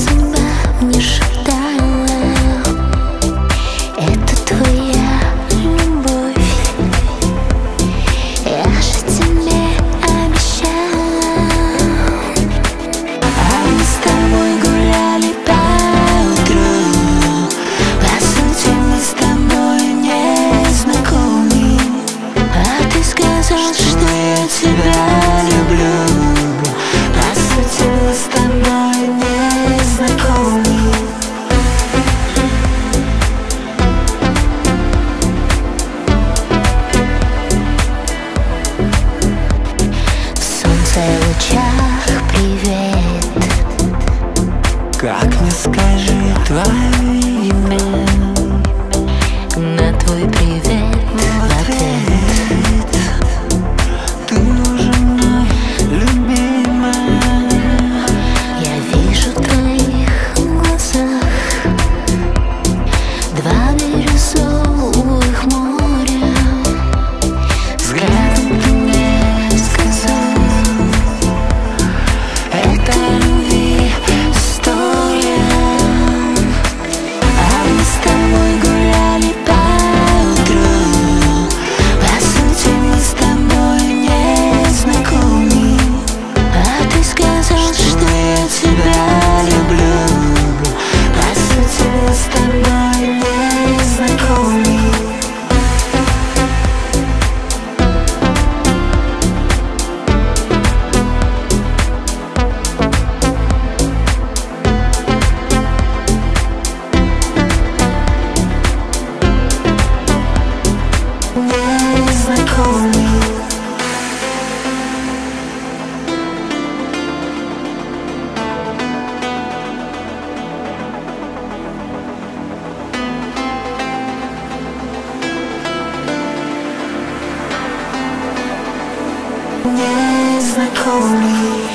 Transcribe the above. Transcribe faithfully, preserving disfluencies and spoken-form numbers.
судьба мне шептала: это твоя любовь. Я же тебе обещала. А мы с тобой гуляли по утру. По сути мы с тобой не знакомы. А ты сказал, что я тебя люблю. По сути мы с тобой не знакомы. Солнце в лучах, привет. Как мне скажи твое имя? На твой привет в ответ Ты уже мной, любимая. я вижу в твоих глазах два бирюзовых моря. Взглядом ты мне сказал: это любви история. А мы с тобой гуляли по утру. По сути мы с тобой не знакомы. А ты сказал, что я тебя люблю. По сути мы с тобой не знакомы. Не знакомы. Не знакомы.